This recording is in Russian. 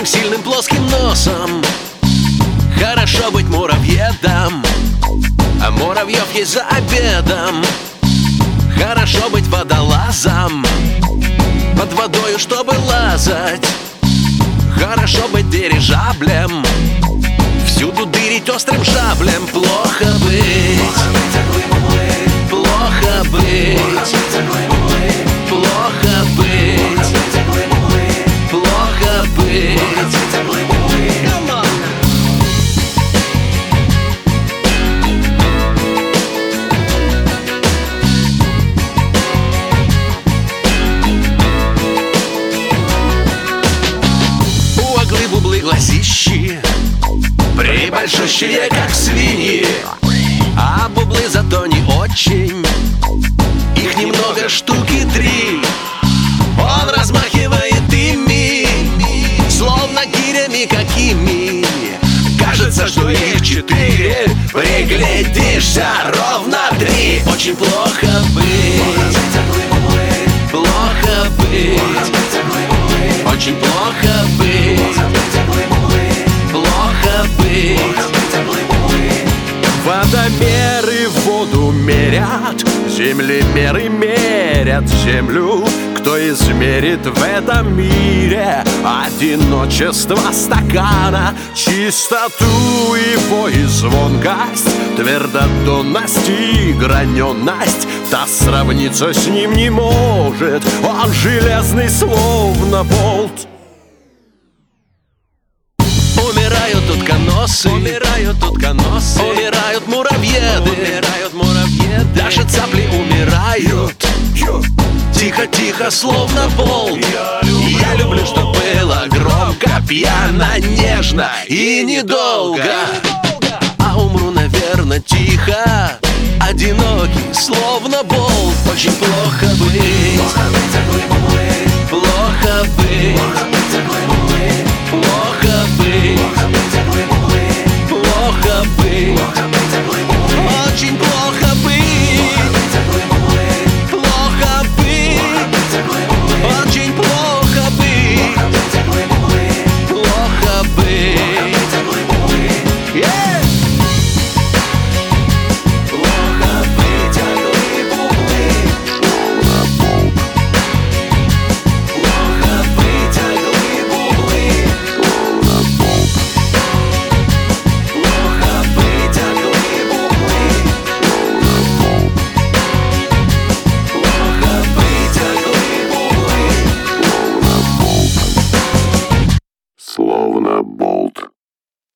таким сильным плоским носом. Хорошо быть муравьедом, а муравьев есть за обедом. Хорошо быть водолазом, под водою, чтобы лазать. Хорошо быть дирижаблем, всюду дырить острым шаблем. Плохо быть, плохо быть, плохо быть, плохо быть. Бублы глазищи, прибольшущие, как свиньи, а бублы зато не очень. Их немного, штуки 3. Он размахивает ими, словно гирями какими. Кажется, что их 4, приглядишься, ровно 3. Очень плохо быть, плохо быть, очень плохо быть, плохо быть. Водомеры воду мерят, землемеры мерят землю. Кто измерит в этом мире одиночество стакана, чистоту его и звонкость, твердотонность и граненость? Та сравниться с ним не может, он железный, словно болт. Умирают утконосы, умирают утконосы, умирают муравьеды, умирают муравьеды. Даже цапли умирают, тихо-тихо, словно болт. Я люблю, чтоб было громко, пьяно, нежно и недолго. А умру, наверное, тихо, одинокий, словно болт. Очень плохо быть, плохо быть,